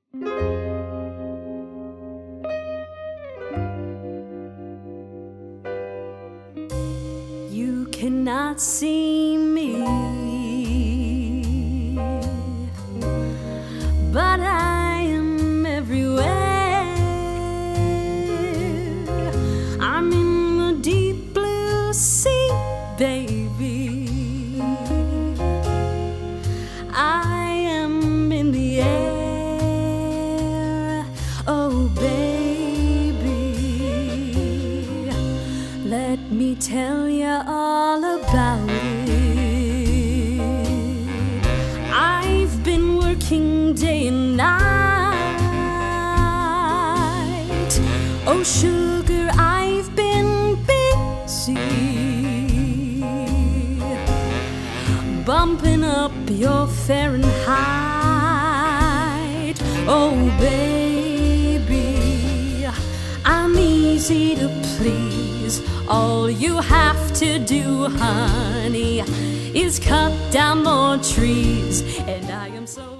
You cannot see me, but I am everywhere. I'm in the deep blue sea, baby. I am in the air, oh baby. Let me tell you all about it. I've been working day and night. Oh sugar, I've been busy, bumping up your Fahrenheit. Oh baby, I'm easy to please. All you have to do, honey, is cut down more trees, and I am so